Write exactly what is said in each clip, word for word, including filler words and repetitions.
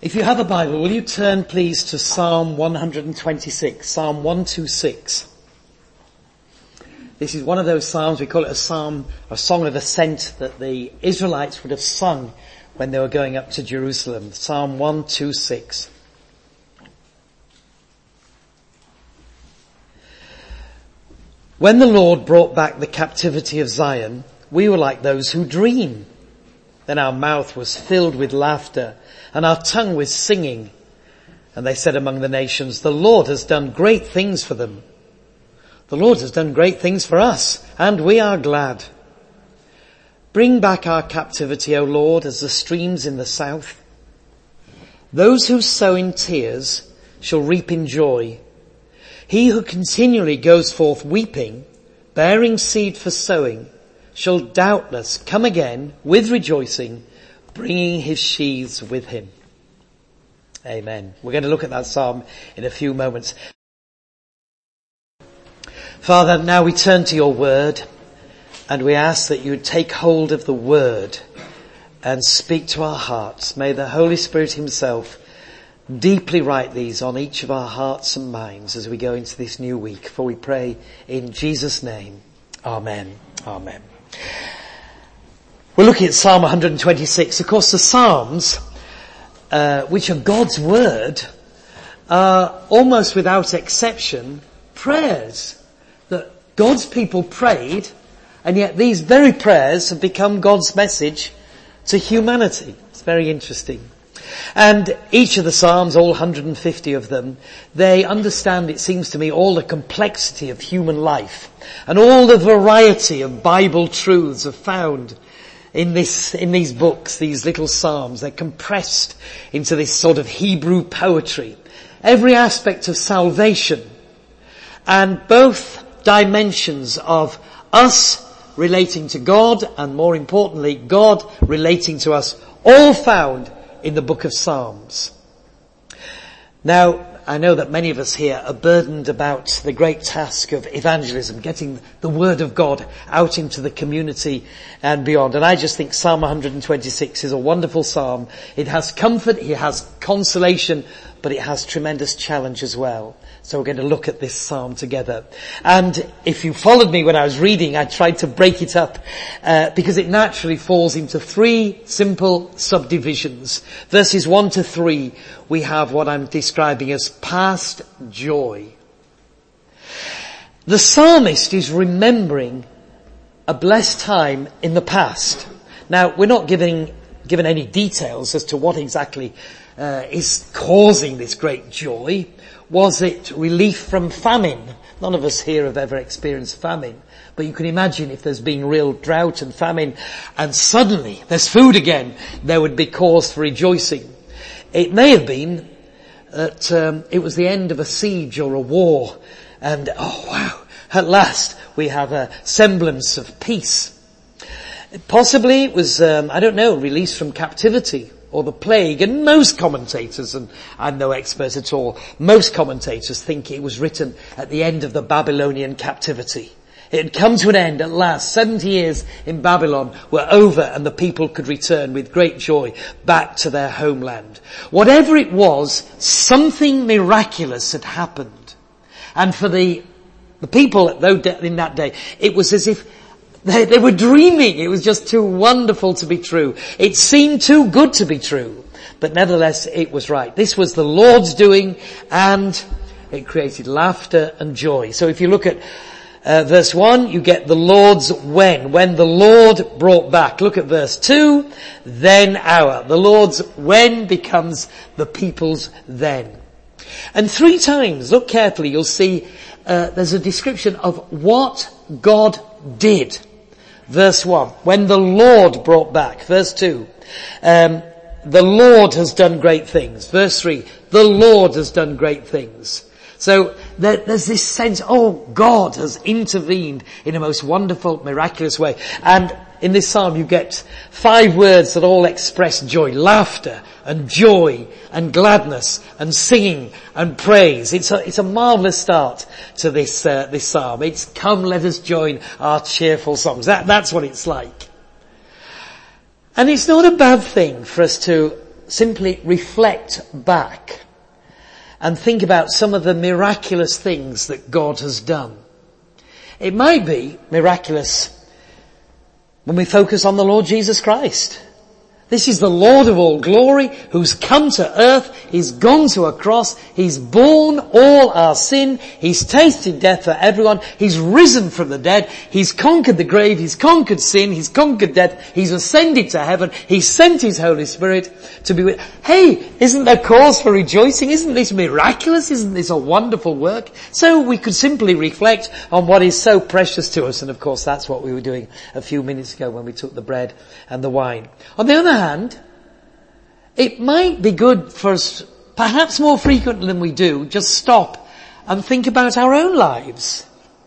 If you have a Bible, will you turn please to Psalm one twenty-six, Psalm one twenty-six. This is one of those psalms, we call it a psalm, a song of ascent that the Israelites would have sung when they were going up to Jerusalem. Psalm one twenty-six. When the Lord brought back the captivity of Zion, we were like those who dream. Then our mouth was filled with laughter and our tongue with singing. And they said among the nations, the Lord has done great things for them. The Lord has done great things for us, and we are glad. Bring back our captivity, O Lord, as the streams in the south. Those who sow in tears shall reap in joy. He who continually goes forth weeping, bearing seed for sowing, shall doubtless come again with rejoicing, bringing his sheaves with him. Amen. We're going to look at that psalm in a few moments. Father, now we turn to your word, and we ask that you would take hold of the word and speak to our hearts. May the Holy Spirit himself deeply write these on each of our hearts and minds as we go into this new week. For we pray in Jesus' name. Amen. Amen. We're looking at Psalm one twenty-six. Of course, the Psalms, uh, which are God's word, are almost without exception prayers that God's people prayed, and yet these very prayers have become God's message to humanity. It's very interesting. And each of the Psalms, all one hundred fifty of them, they understand, it seems to me, all the complexity of human life and all the variety of Bible truths are found in this, in these books, these little Psalms. They're compressed into this sort of Hebrew poetry. Every aspect of salvation and both dimensions of us relating to God and, more importantly, God relating to us, all found in the book of Psalms. Now, I know that many of us here are burdened about the great task of evangelism, getting the word of God out into the community and beyond. And I just think Psalm one twenty-six is a wonderful psalm. It has comfort, it has consolation, but it has tremendous challenge as well. So we're going to look at this psalm together. And if you followed me when I was reading, I tried to break it up uh, because it naturally falls into three simple subdivisions. Verses one to three, we have what I'm describing as past joy. The psalmist is remembering a blessed time in the past. Now, we're not giving given any details as to what exactly uh, is causing this great joy. Was it relief from famine? None of us here have ever experienced famine. But you can imagine if there's been real drought and famine and suddenly there's food again, there would be cause for rejoicing. It may have been that um, it was the end of a siege or a war and, oh wow, at last we have a semblance of peace. Possibly it was, um, I don't know, release from captivity or the plague, and most commentators, and I'm no expert at all, most commentators think it was written at the end of the Babylonian captivity. It had come to an end at last. seventy years in Babylon were over and the people could return with great joy back to their homeland. Whatever it was, something miraculous had happened. And for the, the people in that day, it was as if They, they were dreaming. It was just too wonderful to be true. It seemed too good to be true. But nevertheless, it was right. This was the Lord's doing, and it created laughter and joy. So if you look at uh, verse one, you get the Lord's when. When the Lord brought back. Look at verse two, then our. The Lord's when becomes the people's then. And three times, look carefully, you'll see uh, there's a description of what God did. Verse one, when the Lord brought back. Verse two, um, the Lord has done great things. Verse three, the Lord has done great things. So there, there's this sense, oh, God has intervened in a most wonderful, miraculous way. And in this psalm you get five words that all express joy. Laughter and joy and gladness and singing and praise. It's a, it's a marvellous start to this, uh, this psalm. It's come, let us join our cheerful songs. That, that's what it's like. And it's not a bad thing for us to simply reflect back and think about some of the miraculous things that God has done. It might be miraculous when we focus on the Lord Jesus Christ. This is the Lord of all glory who's come to earth. He's gone to a cross. He's borne all our sin. He's tasted death for everyone. He's risen from the dead. He's conquered the grave. He's conquered sin. He's conquered death. He's ascended to heaven. He's sent His Holy Spirit to be with. Hey, isn't there cause for rejoicing? Isn't this miraculous? Isn't this a wonderful work? So we could simply reflect on what is so precious to us. And of course that's what we were doing a few minutes ago when we took the bread and the wine. On the other hand, And it might be good for us, perhaps more frequently than we do, just stop and think about our own lives.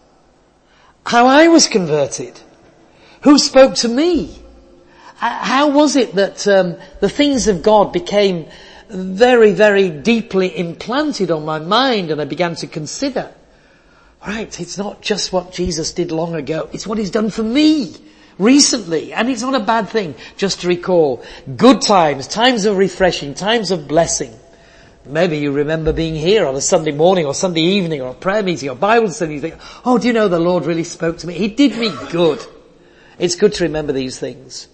How I was converted. Who spoke to me? How was it that um, the things of God became very, very deeply implanted on my mind, and I began to consider, right, it's not just what Jesus did long ago, it's what He's done for me recently. And it's not a bad thing just to recall good times, times of refreshing, times of blessing. Maybe you remember being here on a Sunday morning or Sunday evening or a prayer meeting or Bible study. You think, oh, do you know the Lord really spoke to me? He did me good. It's good to remember these things.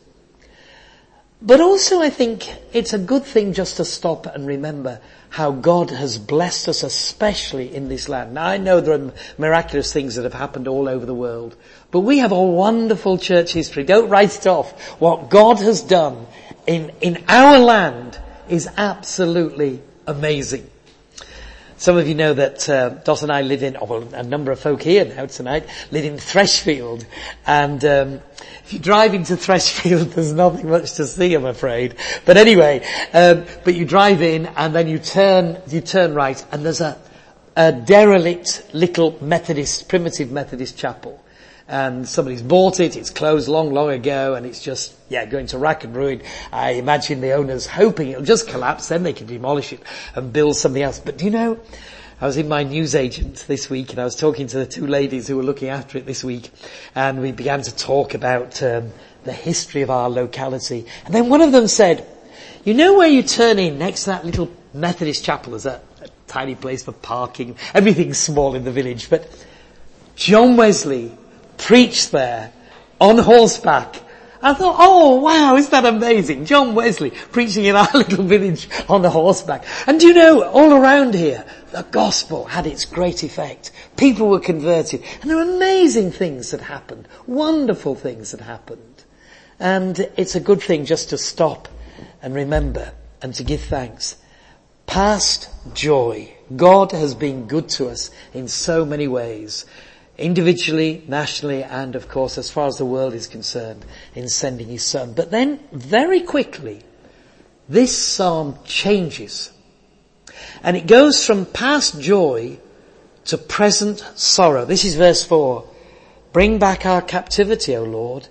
But also I think it's a good thing just to stop and remember how God has blessed us, especially in this land. Now I know there are miraculous things that have happened all over the world, but we have a wonderful church history. Don't write it off. What God has done in, in our land is absolutely amazing. Some of you know that uh, Dot and I live in, oh, well, a number of folk here now tonight, live in Thresfield. And um, if you drive into Thresfield, there's nothing much to see, I'm afraid. But anyway, um, but you drive in and then you turn, you turn right, and there's a, a derelict little Methodist, primitive Methodist chapel. And somebody's bought it, it's closed long, long ago, and it's just, yeah, going to rack and ruin. I imagine the owners hoping it'll just collapse, then they can demolish it and build something else. But do you know, I was in my newsagent this week, and I was talking to the two ladies who were looking after it this week, and we began to talk about um, the history of our locality. And then one of them said, you know where you turn in next to that little Methodist chapel, there's a, a tiny place for parking, everything's small in the village, but John Wesley preached there on horseback. I thought, oh wow, isn't that amazing? John Wesley preaching in our little village on the horseback. And do you know, all around here, the gospel had its great effect. People were converted. And there were amazing things that happened. Wonderful things that happened. And it's a good thing just to stop and remember and to give thanks. Past joy. God has been good to us in so many ways. Individually, nationally, and of course as far as the world is concerned in sending His Son. But then very quickly this psalm changes, and it goes from past joy to present sorrow. This is verse four. Bring back our captivity, O Lord,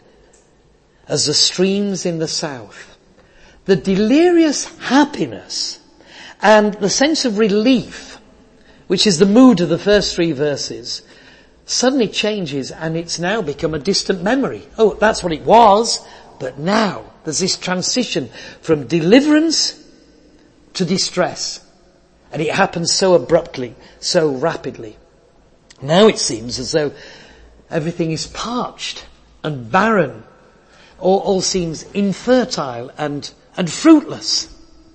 as the streams in the south. The delirious happiness and the sense of relief, which is the mood of the first three verses, suddenly changes, and it's now become a distant memory. Oh, that's what it was, but now there's this transition from deliverance to distress. And it happens so abruptly, so rapidly. Now it seems as though everything is parched and barren. All, all seems infertile and, and fruitless.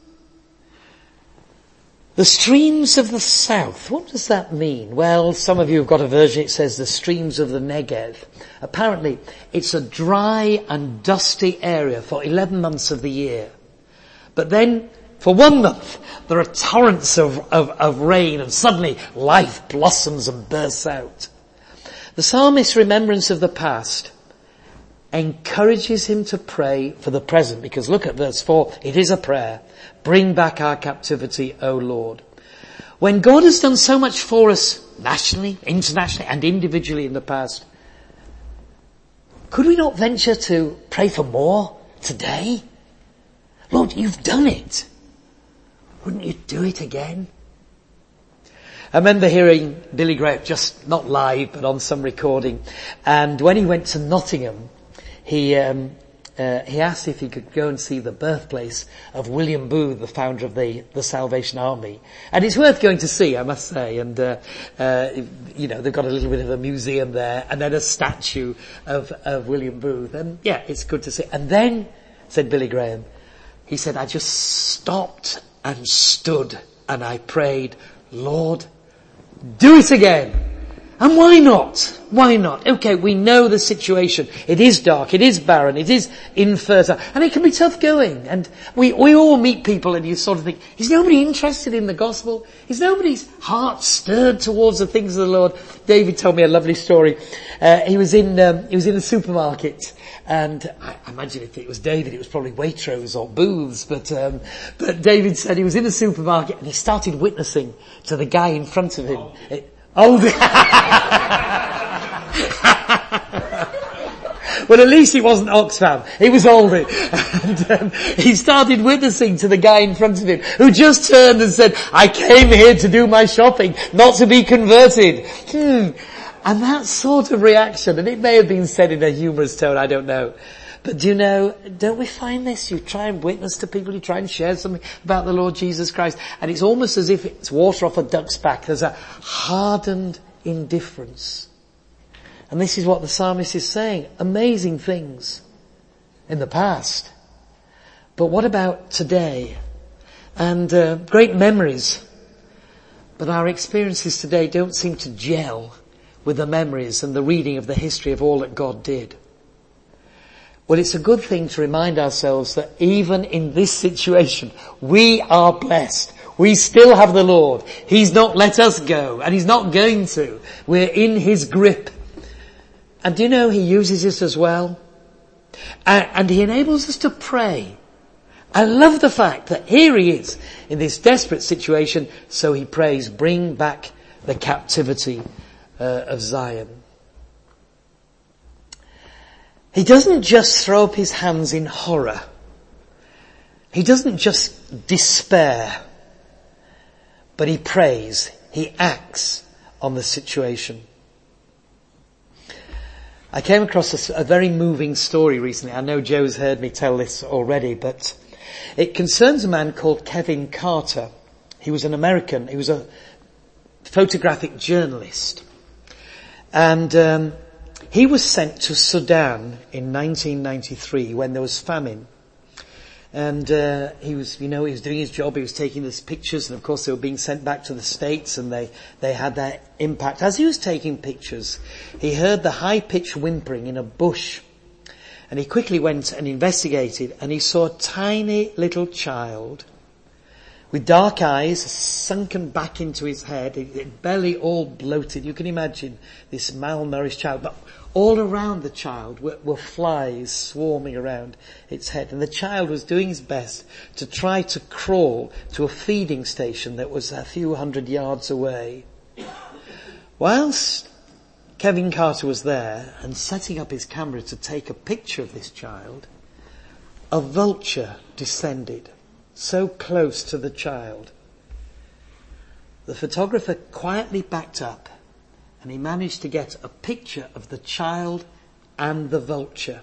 The streams of the south, what does that mean? Well, some of you have got a version, it says the streams of the Negev. Apparently, it's a dry and dusty area for eleven months of the year. But then, for one month, there are torrents of, of, of rain, and suddenly life blossoms and bursts out. The psalmist's remembrance of the past encourages him to pray for the present, because look at verse four, it is a prayer. Bring back our captivity, O Lord. When God has done so much for us nationally, internationally, and individually in the past, could we not venture to pray for more today? Lord, you've done it. Wouldn't you do it again? I remember hearing Billy Graham, just not live, but on some recording, and when he went to Nottingham, he um, uh, he asked if he could go and see the birthplace of William Booth, the founder of the, the Salvation Army. And it's worth going to see, I must say. And, uh, uh, you know, they've got a little bit of a museum there and then a statue of, of William Booth. And yeah, it's good to see. And then, said Billy Graham, he said, I just stopped and stood and I prayed, Lord, do it again. And why not? Why not? Okay, we know the situation. It is dark, it is barren, it is infertile, and it can be tough going. And we, we all meet people and you sort of think, is nobody interested in the gospel? Is nobody's heart stirred towards the things of the Lord? David told me a lovely story. Uh, he was in, um, he was in a supermarket. And I imagine if it was David, it was probably Waitrose or Booths, but, um, but David said he was in a supermarket and he started witnessing to the guy in front of him. It, Oh, well, at least he wasn't Oxfam. He was Aldi. And um, he started witnessing to the guy in front of him who just turned and said, I came here to do my shopping, not to be converted. Hmm. And that sort of reaction, and it may have been said in a humorous tone, I don't know. But do you know, don't we find this? You try and witness to people, you try and share something about the Lord Jesus Christ, and it's almost as if it's water off a duck's back. There's a hardened indifference. And this is what the psalmist is saying. Amazing things in the past. But what about today? And uh, great memories. But our experiences today don't seem to gel with the memories and the reading of the history of all that God did. Well, it's a good thing to remind ourselves that even in this situation, we are blessed. We still have the Lord. He's not let us go, and He's not going to. We're in His grip. And do you know, He uses us as well? And, and He enables us to pray. I love the fact that here He is in this desperate situation, so He prays, bring back the captivity uh, of Zion. He doesn't just throw up his hands in horror. He doesn't just despair. But he prays. He acts on the situation. I came across a, a very moving story recently. I know Joe's heard me tell this already, but it concerns a man called Kevin Carter. He was an American. He was a photographic journalist. And um he was sent to Sudan in nineteen ninety-three when there was famine. And uh, he was, you know, he was doing his job, he was taking these pictures, and of course they were being sent back to the States, and they, they had their impact. As he was taking pictures, he heard the high-pitched whimpering in a bush. And he quickly went and investigated, and he saw a tiny little child with dark eyes sunken back into his head, his belly all bloated. You can imagine this malnourished child. But all around the child were, were flies swarming around its head. And the child was doing his best to try to crawl to a feeding station that was a few hundred yards away. Whilst Kevin Carter was there and setting up his camera to take a picture of this child, a vulture descended so close to the child. The photographer quietly backed up and he managed to get a picture of the child and the vulture.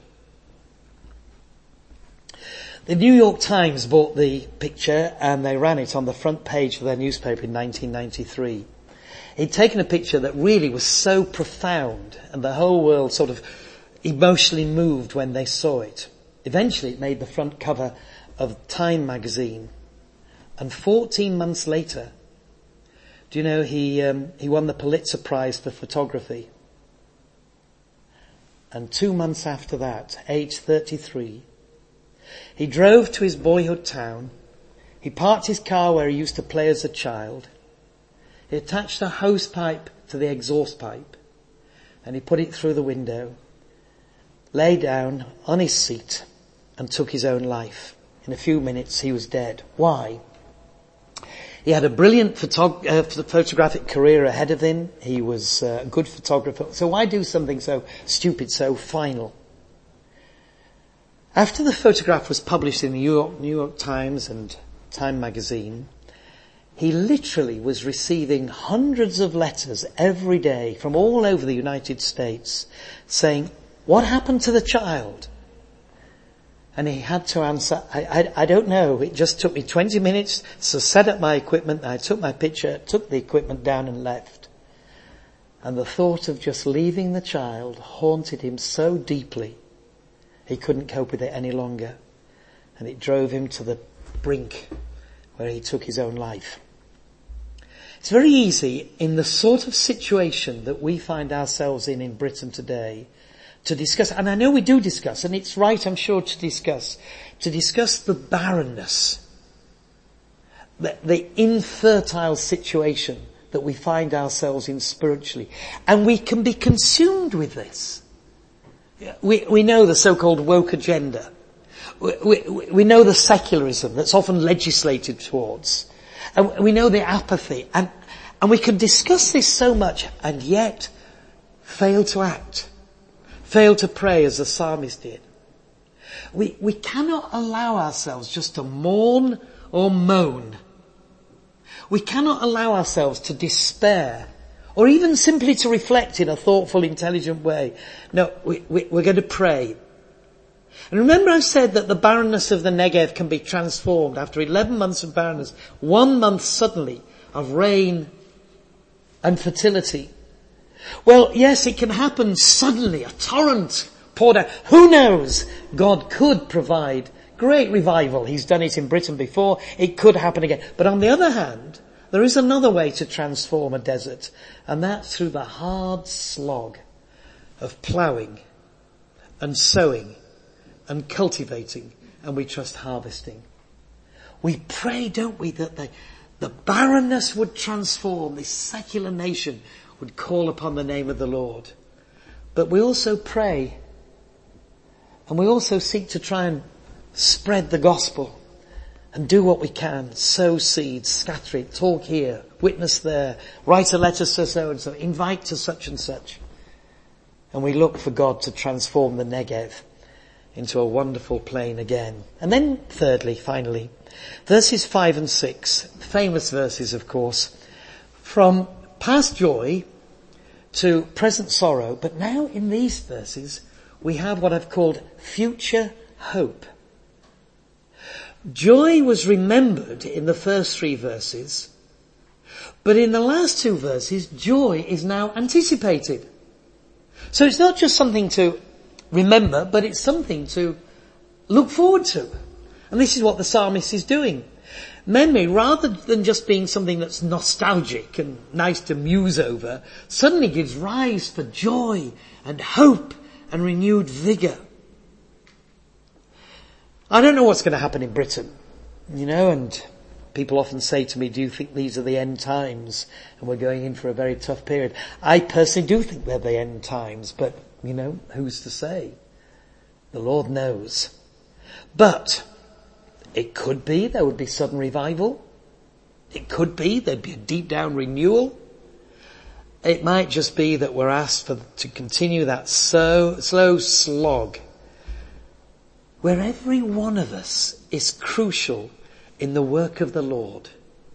The New York Times bought the picture and they ran it on the front page of their newspaper in nineteen ninety-three. He'd taken a picture that really was so profound and the whole world sort of emotionally moved when they saw it. Eventually it made the front cover of Time magazine. And fourteen months later, do you know, he um, he won the Pulitzer Prize for photography. And two months after that, age thirty-three, he drove to his boyhood town. He parked his car where he used to play as a child. He attached a hose pipe to the exhaust pipe and he put it through the window, lay down on his seat and took his own life. In a few minutes he was dead. Why? He had a brilliant photog- uh, photographic career ahead of him. He was uh, a good photographer. So why do something so stupid, so final? After the photograph was published in the New York, New York Times and Time magazine, he literally was receiving hundreds of letters every day from all over the United States saying, what happened to the child? And he had to answer, I, I, I don't know, it just took me twenty minutes to set up my equipment. I took my picture, took the equipment down and left. And the thought of just leaving the child haunted him so deeply, he couldn't cope with it any longer. And it drove him to the brink where he took his own life. It's very easy in the sort of situation that we find ourselves in in Britain today to discuss, and I know we do discuss, and it's right, I'm sure, to discuss, to discuss the barrenness, the, the infertile situation that we find ourselves in spiritually. And we can be consumed with this. We, we know the so-called woke agenda. We, we, we know the secularism that's often legislated towards. And we know the apathy. And, and we can discuss this so much and yet fail to act. Fail to pray as the psalmist did. We, we cannot allow ourselves just to mourn or moan. We cannot allow ourselves to despair or even simply to reflect in a thoughtful, intelligent way. No, we, we, we're going to pray. And remember I said that the barrenness of the Negev can be transformed after eleven months of barrenness. One month suddenly of rain and fertility. Well, yes, it can happen suddenly. A torrent poured out. Who knows? God could provide great revival. He's done it in Britain before. It could happen again. But on the other hand, there is another way to transform a desert, and that's through the hard slog of ploughing and sowing and cultivating, and we trust harvesting. We pray, don't we, that the, the barrenness would transform, this secular nation would call upon the name of the Lord. But we also pray, and we also seek to try and spread the gospel and do what we can. Sow seeds, scatter it, talk here, witness there, write a letter to so and so, invite to such and such. And we look for God to transform the Negev into a wonderful plain again. And then thirdly, finally, verses five and six, famous verses of course, from past joy to present sorrow, but now in these verses we have what I've called future hope. Joy was remembered in the first three verses, but in the last two verses, joy is now anticipated. So it's not just something to remember, but it's something to look forward to. And this is what the psalmist is doing. Memory, rather than just being something that's nostalgic and nice to muse over, suddenly gives rise for joy and hope and renewed vigour. I don't know what's going to happen in Britain, you know, and people often say to me, do you think these are the end times and we're going in for a very tough period? I personally do think they're the end times, but, you know, who's to say? The Lord knows. But it could be there would be sudden revival. It could be there'd be a deep down renewal. It might just be that we're asked for, to continue that so, slow slog where every one of us is crucial in the work of the Lord.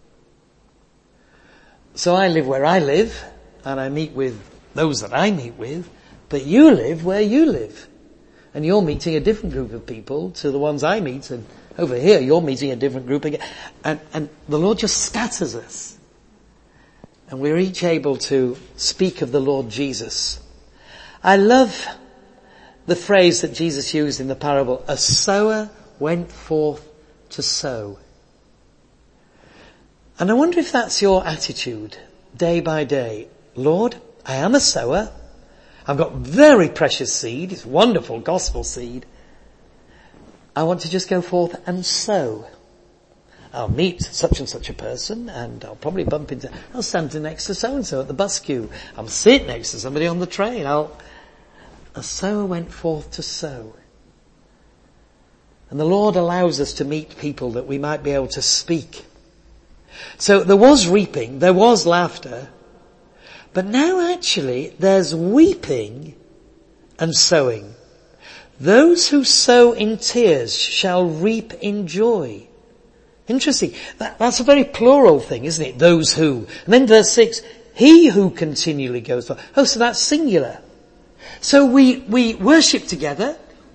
So I live where I live, and I meet with those that I meet with, but you live where you live. And you're meeting a different group of people to the ones I meet, and over here you're meeting a different group again. And, and the Lord just scatters us. And we're each able to speak of the Lord Jesus. I love the phrase that Jesus used in the parable, a sower went forth to sow. And I wonder if that's your attitude day by day. Lord, I am a sower. I've got very precious seed. It's wonderful gospel seed. I want to just go forth and sow. I'll meet such and such a person, and I'll probably bump into, I'll stand next to so and so at the bus queue. I'll sit next to somebody on the train. I'll, a sower went forth to sow. And the Lord allows us to meet people that we might be able to speak. So there was reaping, there was laughter, but now actually there's weeping and sowing. Those who sow in tears shall reap in joy. Interesting. That, that's a very plural thing, isn't it? Those who. And then verse six, he who continually goes forth. Oh, so that's singular. So we, we worship together,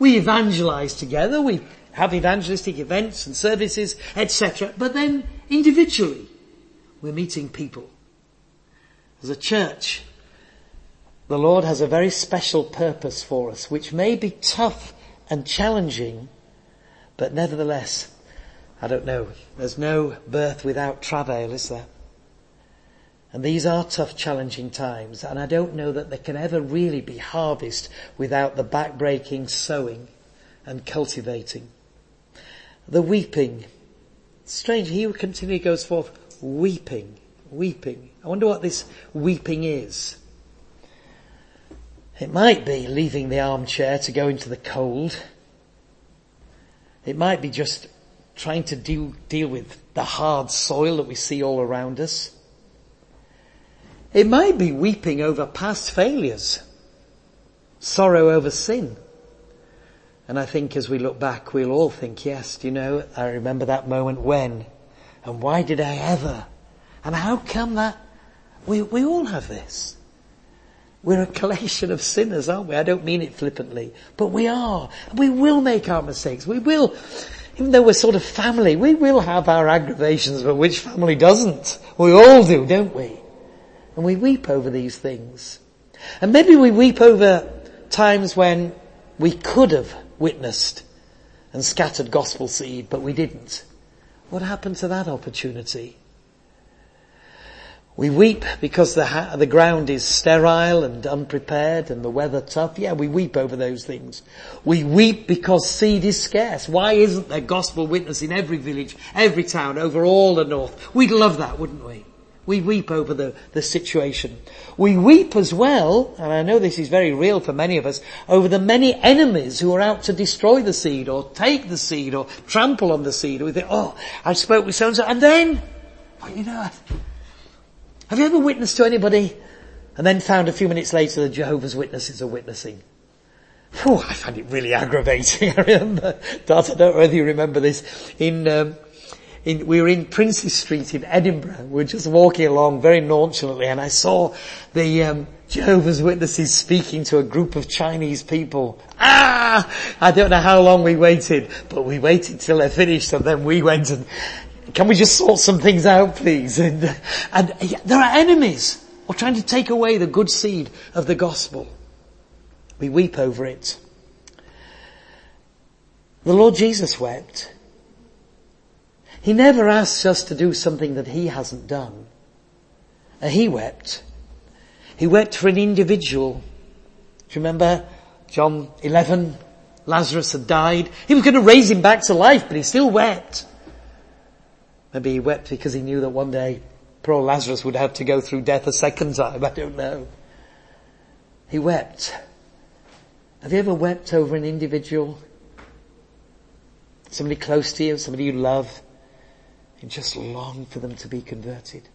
We evangelize together, we have evangelistic events and services, et cetera. But then individually, we're meeting people. As a church, the Lord has a very special purpose for us, which may be tough and challenging, but nevertheless, I don't know, there's no birth without travail, is there? And these are tough, challenging times, and I don't know that there can ever really be harvest without the backbreaking, sowing and cultivating. The weeping. Strange, he continually goes forth, weeping, weeping. I wonder what this weeping is. It might be leaving the armchair to go into the cold. It might be just trying to deal, deal with the hard soil that we see all around us. It might be weeping over past failures, sorrow over sin. And I think as we look back, we'll all think, yes, do you know, I remember that moment when, and why did I ever? And how come that? We, we all have this. We're a collation of sinners, aren't we? I don't mean it flippantly, but we are. We will make our mistakes. We will, even though we're sort of family, we will have our aggravations, but which family doesn't? We all do, don't we? And we weep over these things. And maybe we weep over times when we could have witnessed and scattered gospel seed, but we didn't. What happened to that opportunity? We weep because the, ha- the ground is sterile and unprepared and the weather tough. Yeah, we weep over those things. We weep because seed is scarce. Why isn't there gospel witness in every village, every town, over all the north? We'd love that, wouldn't we? We weep over the, the situation. We weep as well, and I know this is very real for many of us, over the many enemies who are out to destroy the seed or take the seed or trample on the seed. We think, oh, I spoke with so-and-so, and then, well, you know, have you ever witnessed to anybody and then found a few minutes later the Jehovah's Witnesses are witnessing? Whew, I find it really aggravating. I remember, Dad, I don't know whether you remember this, in... Um, In, we were in Princes Street in Edinburgh. We were just walking along very nonchalantly, and I saw the um, Jehovah's Witnesses speaking to a group of Chinese people. Ah! I don't know how long we waited, but we waited till they finished, and then we went and, can we just sort some things out, please? And, and yeah, there are enemies who are trying to take away the good seed of the gospel. We weep over it. The Lord Jesus wept. He never asks us to do something that he hasn't done. And he wept. He wept for an individual. Do you remember John eleven? Lazarus had died. He was going to raise him back to life, but he still wept. Maybe he wept because he knew that one day poor Lazarus would have to go through death a second time. I don't know. He wept. Have you ever wept over an individual? Somebody close to you, somebody you love? And just long for them to be converted.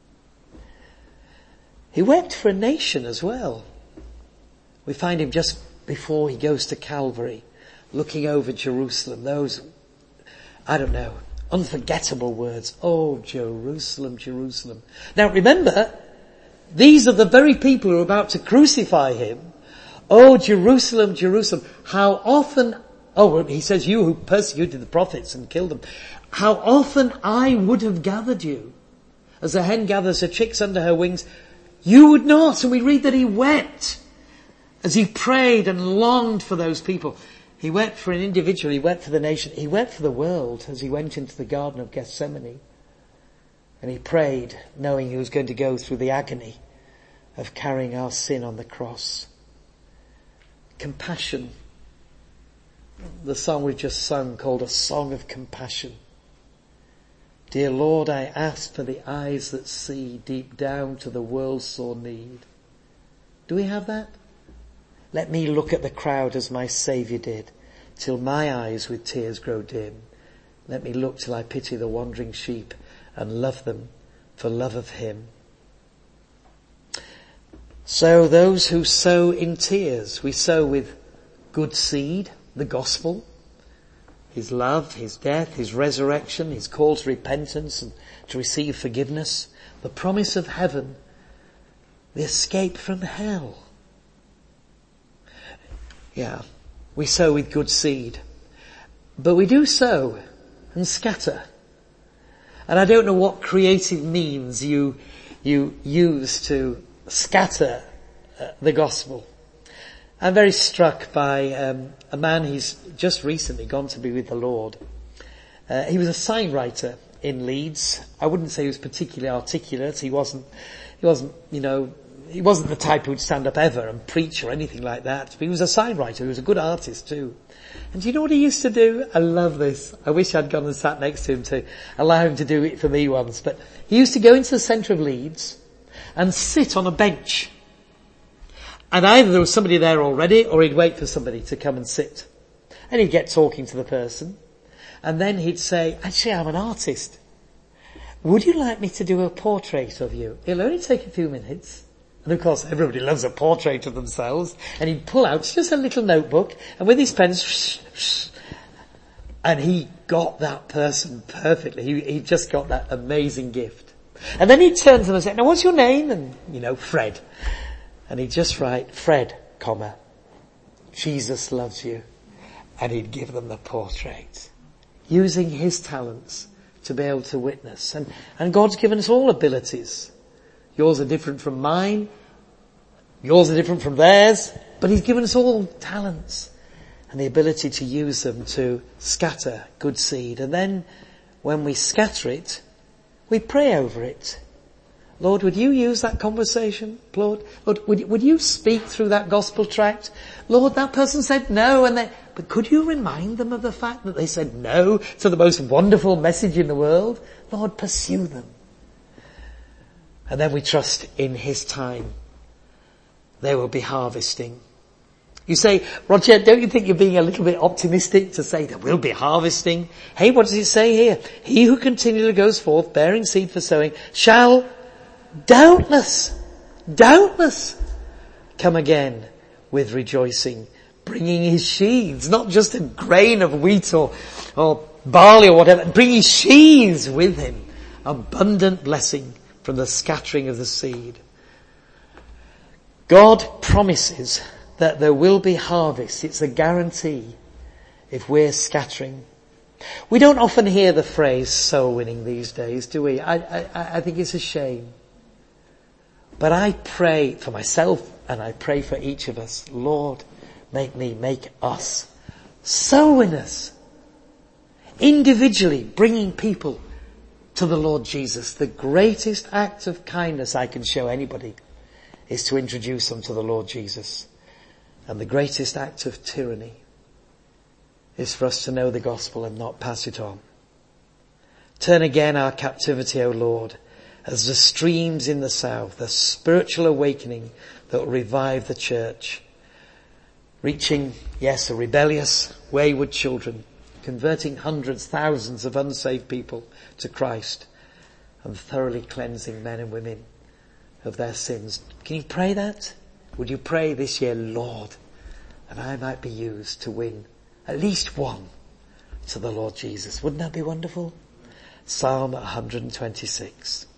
He wept for a nation as well. We find him just before he goes to Calvary, looking over Jerusalem. Those, I don't know, unforgettable words. Oh, Jerusalem, Jerusalem. Now remember, these are the very people who are about to crucify him. Oh, Jerusalem, Jerusalem. How often, oh, he says, you who persecuted the prophets and killed them. How often I would have gathered you. As a hen gathers her chicks under her wings, you would not. And we read that he wept as he prayed and longed for those people. He wept for an individual. He wept for the nation. He wept for the world as he went into the Garden of Gethsemane. And he prayed knowing he was going to go through the agony of carrying our sin on the cross. Compassion. The song we've just sung called A Song of Compassion. Dear Lord, I ask for the eyes that see deep down to the world's sore need. Do we have that? Let me look at the crowd as my Saviour did, till my eyes with tears grow dim. Let me look till I pity the wandering sheep and love them for love of him. So those who sow in tears, we sow with good seed, the gospel, his love, his death, his resurrection, his call to repentance and to receive forgiveness, the promise of heaven, the escape from hell. Yeah, we sow with good seed. But we do sow and scatter. And I don't know what creative means you, you use to scatter uh, the gospel. I'm very struck by um, a man who's just recently gone to be with the Lord. Uh, he was a sign writer in Leeds. I wouldn't say he was particularly articulate. He wasn't, he wasn't, you know, he wasn't the type who would stand up ever and preach or anything like that. But he was a sign writer. He was a good artist too. And do you know what he used to do? I love this. I wish I'd gone and sat next to him to allow him to do it for me once. But he used to go into the centre of Leeds and sit on a bench. And either there was somebody there already or he'd wait for somebody to come and sit. And he'd get talking to the person. And then he'd say, actually, I'm an artist. Would you like me to do a portrait of you? It'll only take a few minutes. And of course, everybody loves a portrait of themselves. And he'd pull out just a little notebook and with his pens, and he got that person perfectly. He, he just got that amazing gift. And then he'd turn to them and say, now what's your name? And, you know, Fred. And he'd just write, Fred, comma, Jesus loves you. And he'd give them the portrait. Using his talents to be able to witness. And, and God's given us all abilities. Yours are different from mine. Yours are different from theirs. But he's given us all talents and the ability to use them to scatter good seed. And then when we scatter it, we pray over it. Lord, would you use that conversation? Lord, Lord would, would you speak through that gospel tract? Lord, that person said no, and they, but could you remind them of the fact that they said no to the most wonderful message in the world? Lord, pursue them. And then we trust in his time. They will be harvesting. You say, Roger, don't you think you're being a little bit optimistic to say there will be harvesting? Hey, what does it say here? He who continually goes forth bearing seed for sowing shall doubtless, doubtless come again with rejoicing, bringing his sheaves, not just a grain of wheat or, or barley or whatever, bringing sheaves with him, abundant blessing from the scattering of the seed. God promises that there will be harvest. It's a guarantee if we're scattering. We don't often hear the phrase soul winning these days, do we? I, I, I think it's a shame. But I pray for myself and I pray for each of us, Lord, make me, make us soul winners. Individually bringing people to the Lord Jesus. The greatest act of kindness I can show anybody is to introduce them to the Lord Jesus. And the greatest act of tyranny is for us to know the gospel and not pass it on. Turn again our captivity, O Lord, as the streams in the south, a spiritual awakening that will revive the church. Reaching, yes, a rebellious, wayward children, converting hundreds, thousands of unsaved people to Christ, and thoroughly cleansing men and women of their sins. Can you pray that? Would you pray this year, Lord, that I might be used to win at least one to the Lord Jesus? Wouldn't that be wonderful? Psalm one hundred twenty-six.